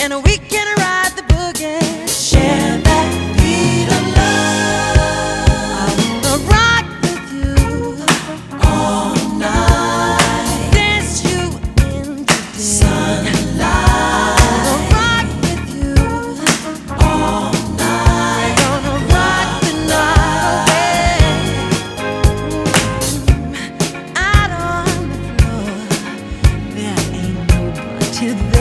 and we can ride the boogie. Share that beat of love. I wanna rock with you all night. Dance you into the sunlight. I wanna rock with you all night. Gonna rock the night away. Out on the floor, there ain't nobody there.